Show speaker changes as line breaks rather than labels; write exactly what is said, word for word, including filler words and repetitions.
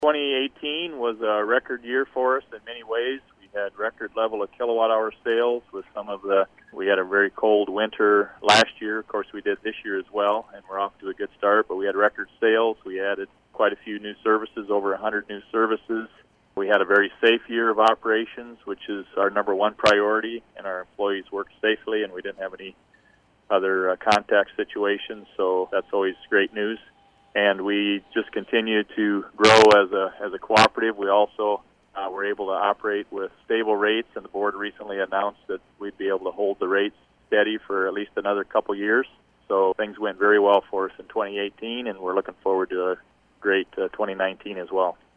twenty eighteen was a record year for us in many ways. We had record level of kilowatt hour sales with some of the, we had a very cold winter last year. Of course, we did this year as well, and we're off to a good start, but we had record sales. We added quite a few new services, over one hundred new services. We had a very safe year of operations, which is our number one priority, and our employees worked safely, and we didn't have any other uh, contact situations, so that's always great news. And we just continue to grow as a as a cooperative. We also uh, were able to operate with stable rates, and the board recently announced that we'd be able to hold the rates steady for at least another couple years. So things went very well for us in twenty eighteen, and we're looking forward to a great uh, twenty nineteen as well.